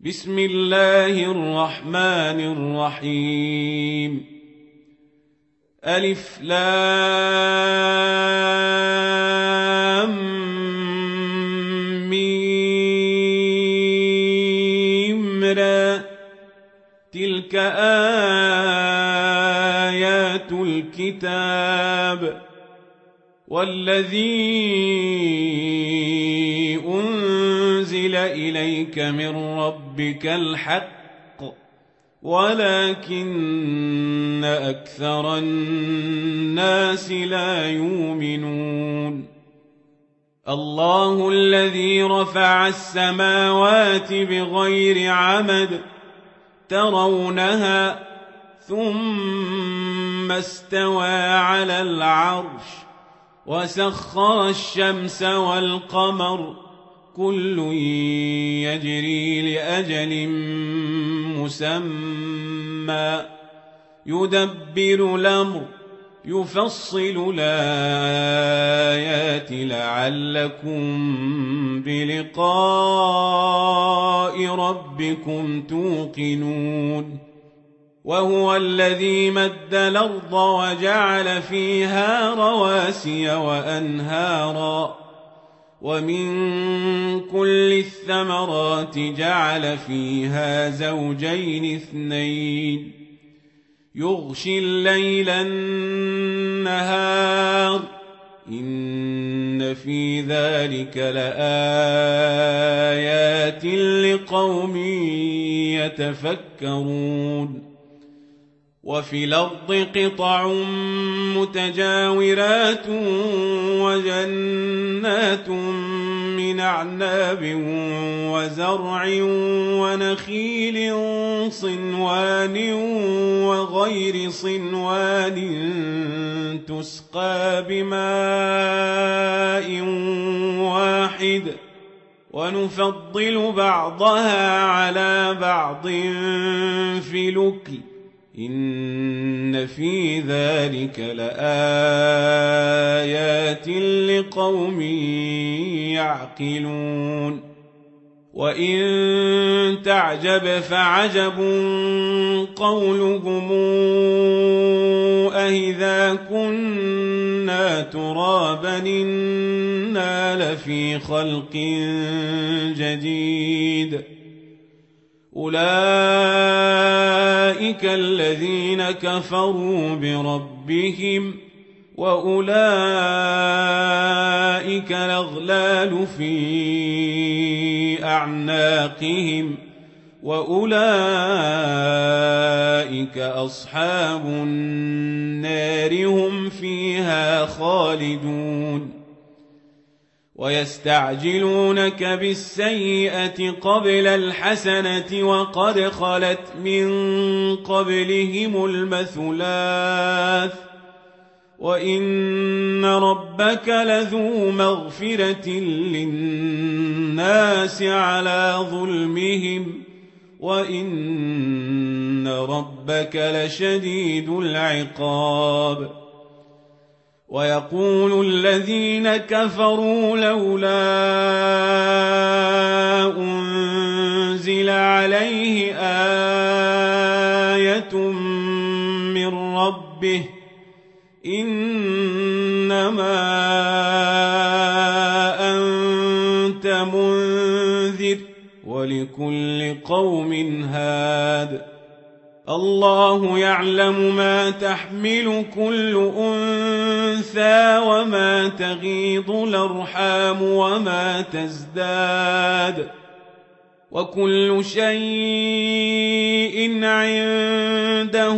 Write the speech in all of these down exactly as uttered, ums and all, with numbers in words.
بسم الله الرحمن الرحيم ألف لام ميم را تلك آيات الكتاب والذي أنزل إليك من ربك الحق ولكن أكثر الناس لا يؤمنون الله الذي رفع السماوات بغير عمد ترونها ثم استوى على العرش وسخر الشمس والقمر كل يجري لأجل مسمى يدبر الأمر يفصل الآيات لعلكم بلقاء ربكم توقنون وهو الذي مد الأرض وجعل فيها رواسي وأنهارا ومن كل الثمرات جعل فيها زوجين اثنين يغشي الليل النهار إن في ذلك لآيات لقوم يتفكرون وفي الأرض قطع متجاورات وجنات من أعناب وزرع ونخيل صنوان وغير صنوان تسقى بماء واحد ونفضل بعضها على بعض في الأكل إن في ذلك لآيات لقوم يعقلون وإن تعجب فعجب قولهم أإذا كنا ترابا إنا لفي خلق جديد أولئك الذين كفروا بربهم وأولئك الأغلال في أعناقهم وأولئك أصحاب النار هم فيها خالدون ويستعجلونك بالسيئة قبل الحسنة وقد خلت من قبلهم المثلات وإن ربك لذو مغفرة للناس على ظلمهم وإن ربك لشديد العقاب ويقول الذين كفروا لولا أنزل عليه آية من ربه إنما أنت منذر ولكل قوم هاد الله يعلم ما تحمل كل أنثى وما تغيض الأرحام وما تزداد وكل شيء عنده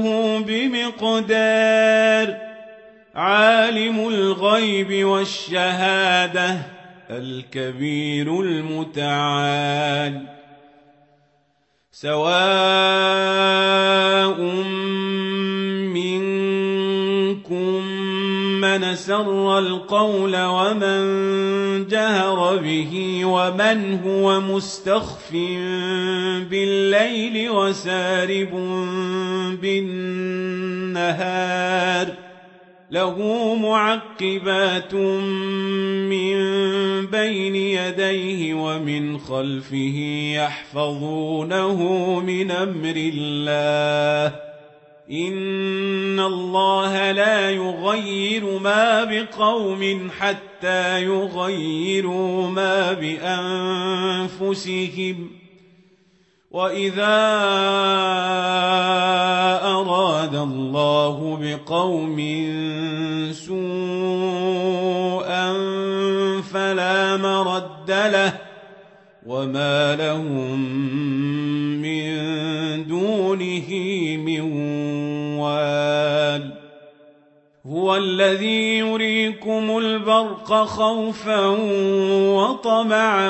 بمقدار عالم الغيب والشهادة الكبير المتعال سواء منكم من سر القول ومن جهر به ومن هو مستخف بالليل وسارب بالنهار له معقبات من بين يديه ومن خلفه يحفظونه من أمر الله إن الله لا يغير ما بقوم حتى يغيروا ما بأنفسهم وإذا أراد الله بقوم سوءا فلا مرد له وما لهم من دونه من وال هو الذي يريكم البرق خوفا وطمعا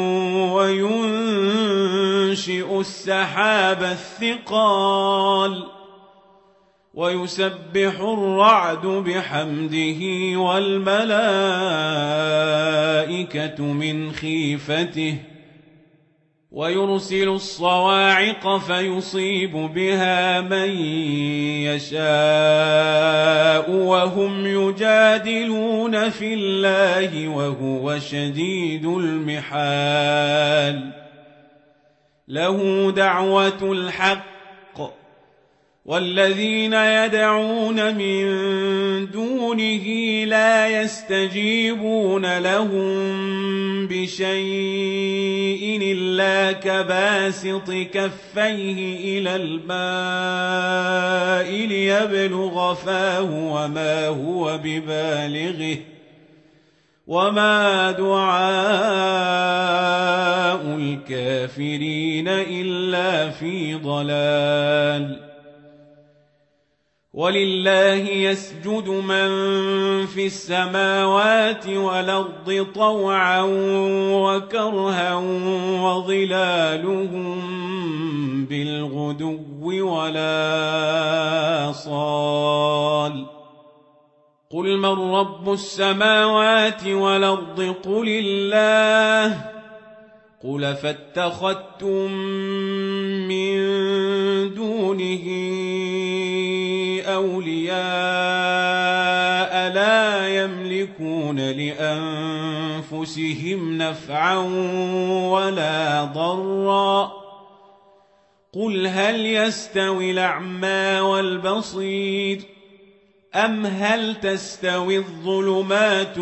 وينشئ السحاب الثقال ويسبح الرعد بحمده والملائكة من خيفته ويرسل الصواعق فيصيب بها من يشاء وهم يجادلون في الله وهو شديد المحال له دعوة الحق والذين يدعون من دونه لا يستجيبون لهم بشيء إلا كباسط كفيه إلى الماء ليبلغ فاه وما هو ببالغه وما دعاء الكافرين إلا في ضلال ولله يسجد من في السماوات والأرض طوعا وكرها وظلالهم بالغدو ولا صال قل من رب السماوات والأرض قل الله قل فاتخذتم من دونه أولياء لا يملكون لأنفسهم نفعا ولا ضرا قل هل يستوي الأعمى والبصير أم هل تستوي الظلمات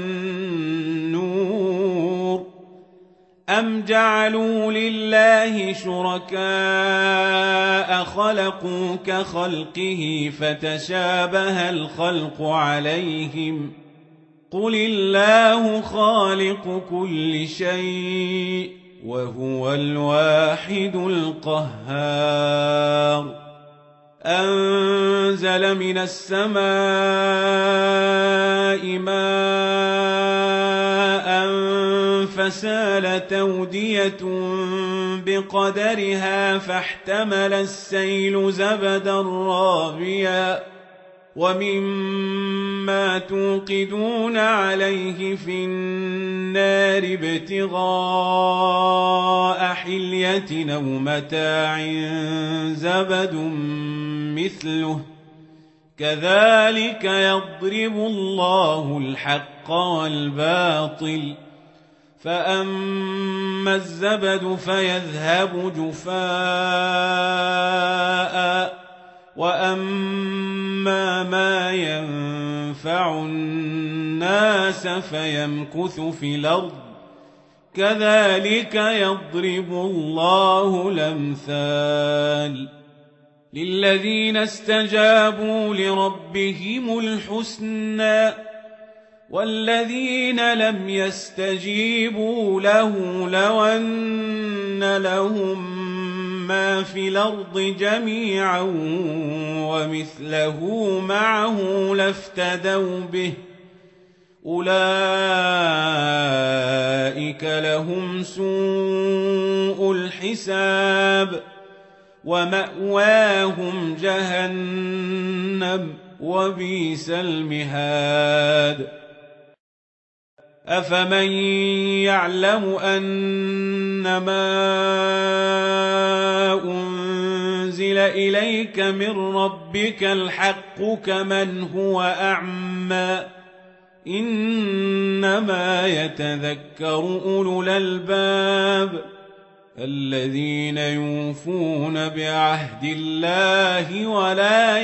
والنور أم جعلوا لله شركاء خلقوا كخلقه فتشابه الخلق عليهم قل الله خالق كل شيء وهو الواحد القهار أنزل من السماء ماء فسالت أودية بقدرها فاحتمل السيل زبدا رابيا ومما توقدون عليه في النار ابتغاء حلية أو متاع زبد مثله كذلك يضرب الله الحق والباطل فأما الزبد فيذهب جفاء وأما ما ينفع الناس فيمكث في الأرض كذلك يضرب الله الأمثال للذين استجابوا لربهم الحسنى والذين لم يستجيبوا له لو أن لهم ما في الأرض جميعا ومثله معه لافتدوا به أولئك لهم سوء الحساب ومأواهم جهنم وبئس المهاد أفمن يعلم أنما أنزل إليك من ربك الحق كمن هو أعمى إنما يتذكر أولو الألباب الذين يوفون بعهد الله ولا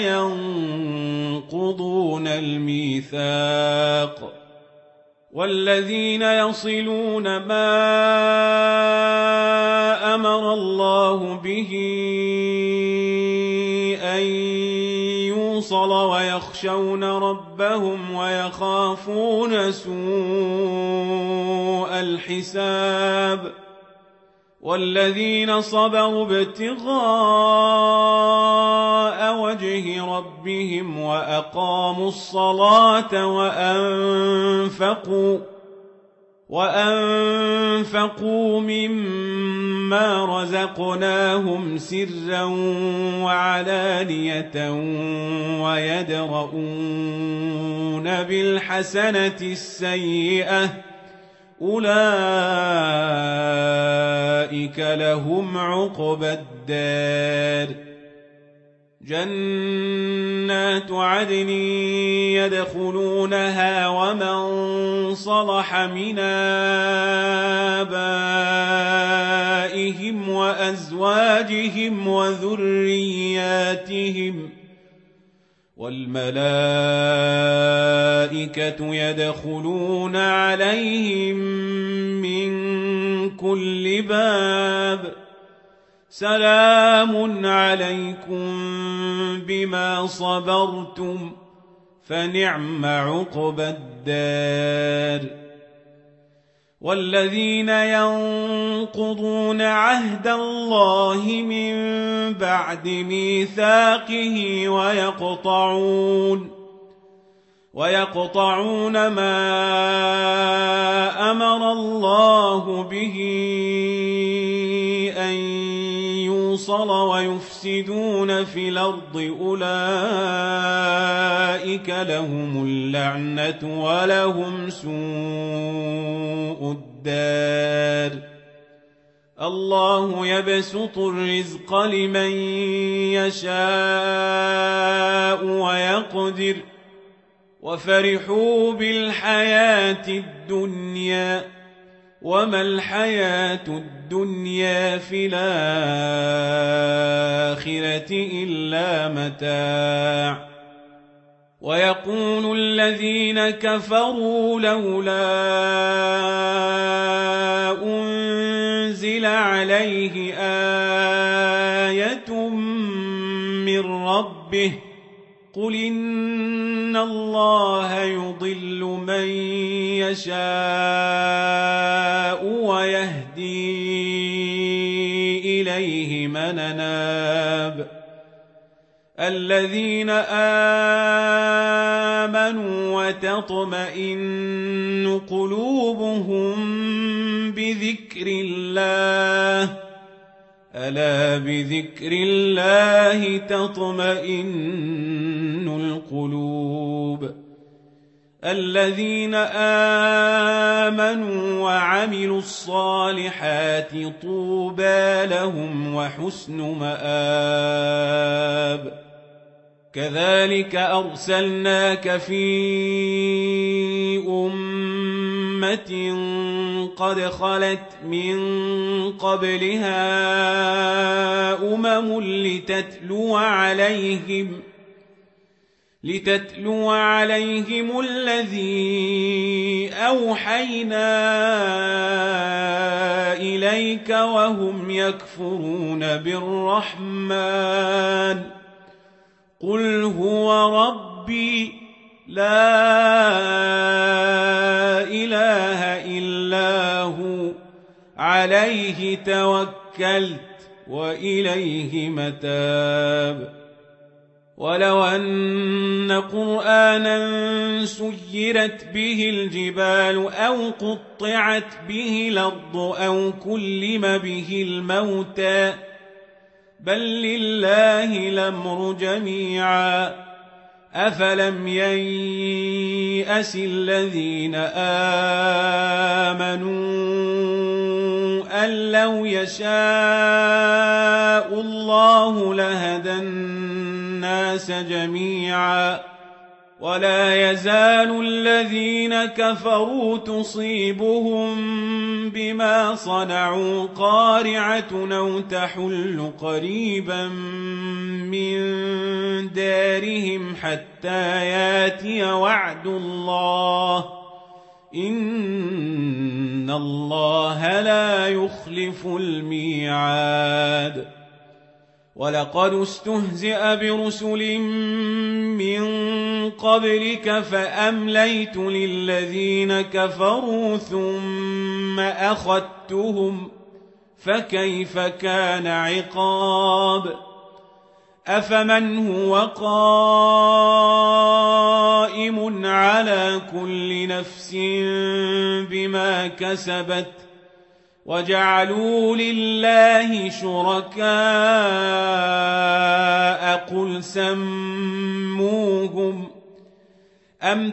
ينقضون الميثاق والذين يصلون ما أمر الله به أن يوصل ويخشون ربهم ويخافون سوء الحساب والذين صبروا ابتغاء وجه ربهم وأقاموا الصلاة وأنفقوا وأنفقوا مما رزقناهم سرا وعلانية ويدرؤون بالحسنة السيئة أولئك لهم عقبى الدار جنات عدن يدخلونها ومن صلح من آبائهم وأزواجهم وذرياتهم والملائكة يدخلون عليهم من كل باب سلام عليكم بما صبرتم فنعم عقبى الدار والذين ينقضون عهد الله من بعد ميثاقه ويقطعون ويقطعون ما أمر الله به أن يوصل ويفسدون في الأرض أولئك لهم اللعنة ولهم سوء الدار الله يبسط الرزق لمن يشاء ويقدر وفرحوا بالحياة الدنيا وما الحياة الدنيا في الآخرة إلا متاع ويقول الذين كفروا لولا أنزل عليه آية من ربه قل إن الله يضل من يشاء ويهدي إليه من أناب الذين آمنوا وتطمئن قلوبهم بذكر الله ألا بذكر الله تطمئن القلوب الذين آمنوا وعملوا الصالحات طوبى لهم وحسن مآب كذلك أرسلناك في أمة قد خلت من قبلها أمم لتتلو عليهم لتتلو عليهم الذي أوحينا إليك وهم يكفرون بالرحمن قل هو ربي لا إله إلا هو عليه توكلت وإليه متاب ولو أن قرآنا سيرت به الجبال أو قطعت به الأرض أو كلم به الموتى بل لله الأمر جميعا أفلم ييأس الذين آمنوا أن لو يشاء الله لهدى الناس جميعا ولا يزال الذين كفروا تصيبهم بما صنعوا قارعة أو تحل قريبا من دارهم حتى ياتي وعد الله إن الله لا يخلف الميعاد ولقد استهزئ برسل من قبلك فأمليت للذين كفروا ثم أخذتهم فكيف كان عقاب أفمن هو قائم على كل نفس بما كسبت وجعلوا لله شركاء قل سموهم أم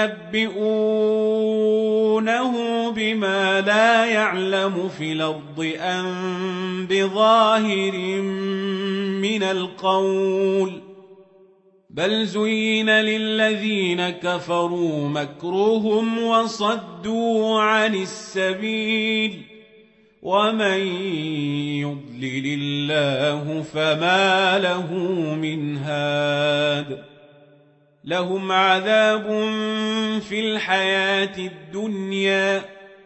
تنبئونه بما لا يعلم في الأرض أم بظاهر من القول بل زين للذين كفروا مكرهم وصدوا عن السبيل ومن يضلل الله فما له من هاد لهم عذاب في الحياة الدنيا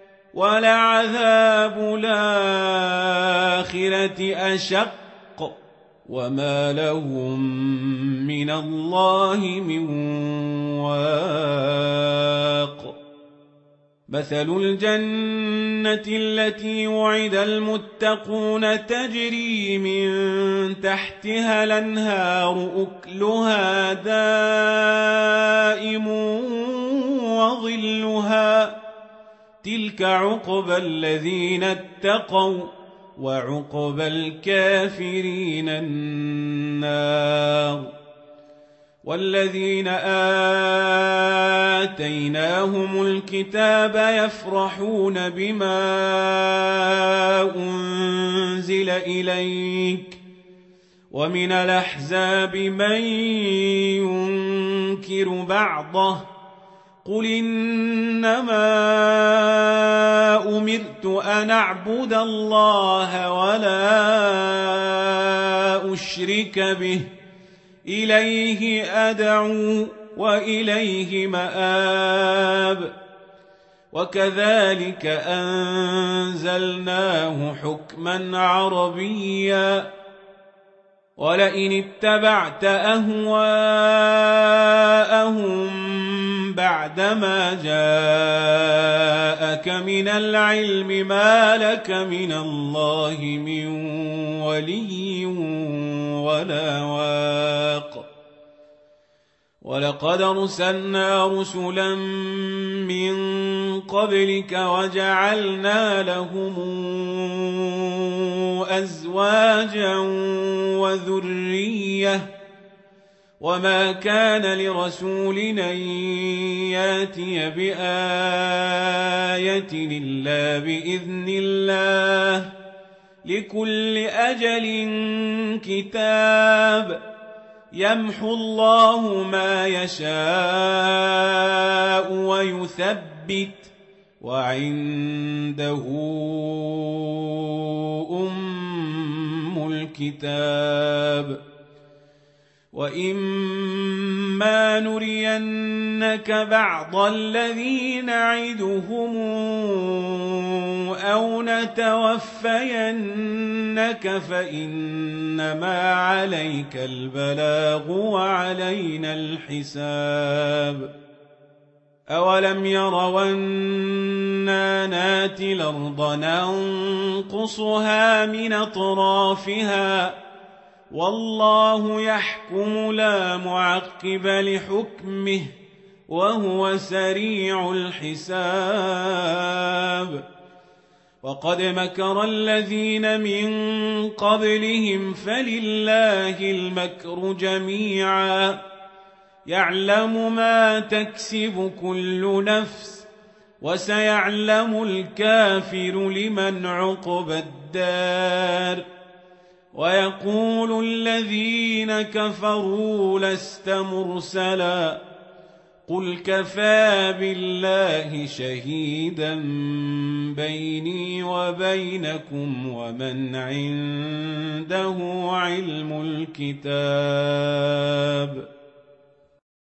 ولعذاب الآخرة أشق وما لهم من الله من واق مثل الجنة التي وعد المتقون تجري من تحتها الأنهار أكلها دائم وظلها تلك عقبى الذين اتقوا وعقبى الكافرين النار والذين آتيناهم الكتاب يفرحون بما أنزل إليك ومن الأحزاب من ينكر بعضه قل إنما أمرت أن أعبد الله ولا أشرك به إليه أدعو وإليه مآب وكذلك أنزلناه حكما عربيا ولئن اتبعت أهواءهم بعدما جاءك من العلم ما لك من الله من ولي ولا واق ولقد أرسلنا رسلا من قبلك وجعلنا لهم أزواجا وذرية وما كان لرسول أن ياتي بآية إلا بإذن الله لكل أجل كتاب يمحو الله ما يشاء ويثبت وعنده أم الكتاب وإما نرينك بعض الذي نعدهم أو نتوفينك فإنما عليك البلاغ وعلينا الحساب أولم يروا أنا ناتي الأرض ننقصها من أطرافها والله يحكم لا معقب لحكمه وهو سريع الحساب وقد مكر الذين من قبلهم فلله المكر جميعا يعلم ما تكسب كل نفس وسيعلم الكافر لمن عقبى الدار ويقول الذين كفروا لست مرسلا قل كفى بالله شهيدا بيني وبينكم ومن عنده علم الكتاب